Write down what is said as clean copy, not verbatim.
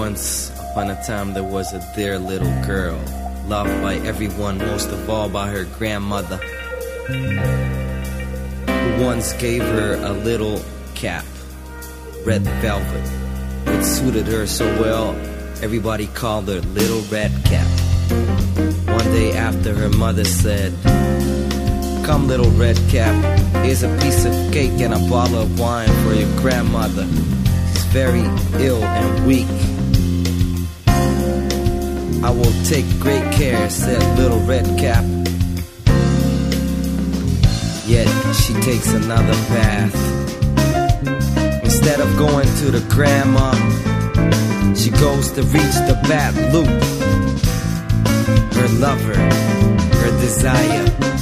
Once upon a time there was a dear little girl, loved by everyone, most of all by her grandmother, who once gave her a little cap, red velvet. It suited her so well, everybody called her Little Red Cap. One day after her mother said, "Come, Little Red Cap, here's a piece of cake and a bottle of wine for your grandmother. She's very ill and weak." "I will take great care," said Little Red Cap. Yet she takes another path. Instead of going to the grandma, she goes to reach the Bat Loop. Her lover, her desire,